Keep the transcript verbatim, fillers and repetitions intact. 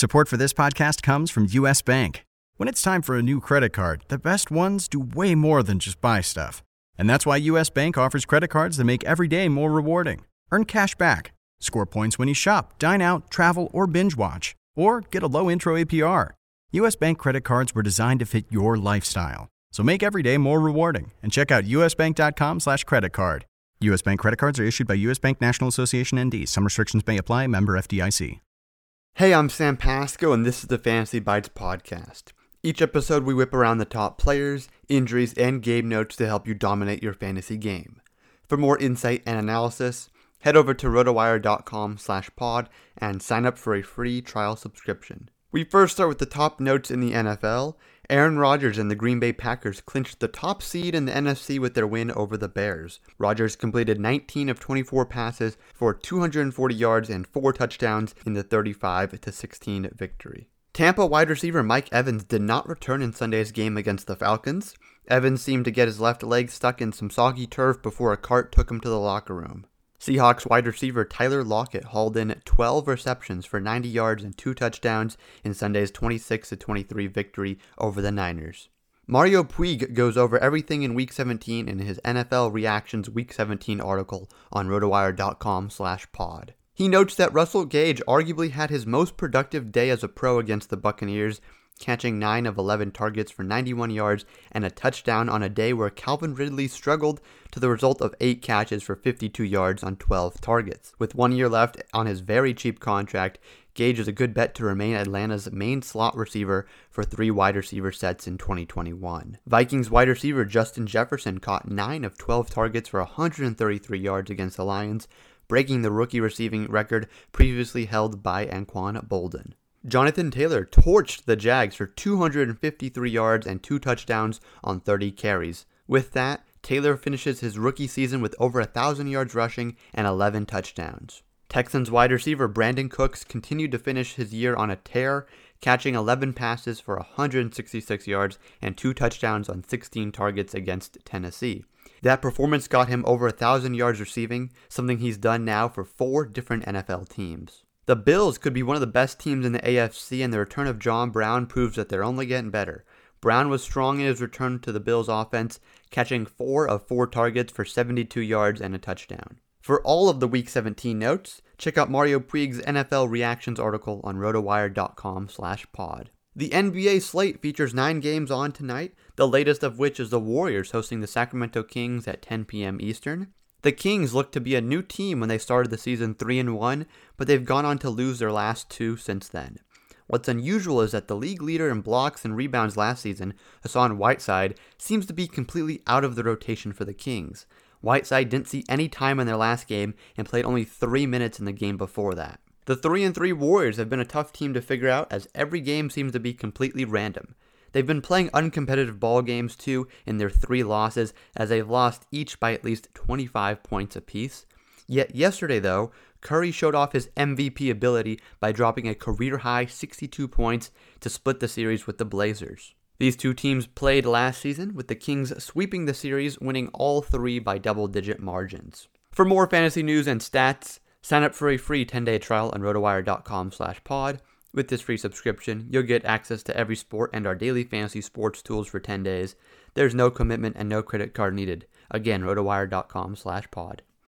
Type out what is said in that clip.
Support for this podcast comes from U S. Bank. When it's time for a new credit card, the best ones do way more than just buy stuff. And that's why U S. Bank offers credit cards that make every day more rewarding. Earn cash back, score points when you shop, dine out, travel, or binge watch, or get a low intro A P R. U S. Bank credit cards were designed to fit your lifestyle. So make every day more rewarding and check out usbank.com slash credit card. U S. Bank credit cards are issued by U S. Bank National Association N D. Some restrictions may apply. Member F D I C. Hey, I'm Sam Pasco, and this is the Fantasy Bites podcast. Each episode, we whip around the top players, injuries, and game notes to help you dominate your fantasy game. For more insight and analysis, head over to rotowire.com slash pod and sign up for a free trial subscription. We first start with the top notes in the N F L. Aaron Rodgers and the Green Bay Packers clinched the top seed in the N F C with their win over the Bears. Rodgers completed nineteen of twenty-four passes for two hundred forty yards and four touchdowns in the thirty-five to sixteen victory. Tampa wide receiver Mike Evans did not return in Sunday's game against the Falcons. Evans seemed to get his left leg stuck in some soggy turf before a cart took him to the locker room. Seahawks wide receiver Tyler Lockett hauled in twelve receptions for ninety yards and two touchdowns in Sunday's twenty-six to twenty-three victory over the Niners. Mario Puig goes over everything in Week seventeen in his N F L Reactions Week seventeen article on rotowire.com slash pod. He notes that Russell Gage arguably had his most productive day as a pro against the Buccaneers, catching nine of eleven targets for ninety-one yards and a touchdown on a day where Calvin Ridley struggled, to the result of eight catches for fifty-two yards on twelve targets. With one year left on his very cheap contract, Gage is a good bet to remain Atlanta's main slot receiver for three wide receiver sets in twenty twenty-one. Vikings wide receiver Justin Jefferson caught nine of twelve targets for one hundred thirty-three yards against the Lions, breaking the rookie receiving record previously held by Anquan Boldin. Jonathan Taylor torched the Jags for two hundred fifty-three yards and two touchdowns on thirty carries. With that, Taylor finishes his rookie season with over one thousand yards rushing and eleven touchdowns. Texans wide receiver Brandon Cooks continued to finish his year on a tear, catching eleven passes for one hundred sixty-six yards and two touchdowns on sixteen targets against Tennessee. That performance got him over one thousand yards receiving, something he's done now for four different N F L teams. The Bills could be one of the best teams in the A F C, and the return of John Brown proves that they're only getting better. Brown was strong in his return to the Bills' offense, catching four of four targets for seventy-two yards and a touchdown. For all of the Week seventeen notes, check out Mario Puig's N F L Reactions article on rotowire.com slash pod. The N B A slate features nine games on tonight, the latest of which is the Warriors hosting the Sacramento Kings at ten p.m. Eastern. The Kings look to be a new team when they started the season three and one, but they've gone on to lose their last two since then. What's unusual is that the league leader in blocks and rebounds last season, Hassan Whiteside, seems to be completely out of the rotation for the Kings. Whiteside didn't see any time in their last game and played only three minutes in the game before that. The three and three Warriors have been a tough team to figure out, as every game seems to be completely random. They've been playing uncompetitive ball games too in their three losses, as they've lost each by at least twenty-five points apiece. Yet yesterday though, Curry showed off his M V P ability by dropping a career-high sixty-two points to split the series with the Blazers. These two teams played last season, with the Kings sweeping the series, winning all three by double-digit margins. For more fantasy news and stats, sign up for a free ten-day trial on rotowire.com slash pod. With this free subscription, you'll get access to every sport and our daily fantasy sports tools for ten days. There's no commitment and no credit card needed. Again, rotowire.com slash pod.